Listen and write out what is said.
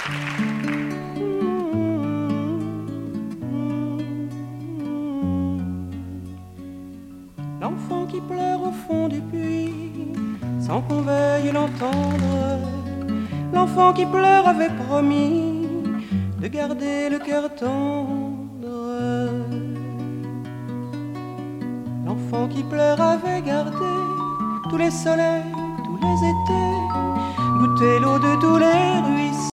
L'enfant qui pleure au fond du puits, sans qu'on veuille l'entendre. L'enfant qui pleure avait promis de garder le cœur tendre. L'enfant qui pleure avait gardé tous les soleils, tous les étés, goûté l'eau de tous les ruisseaux.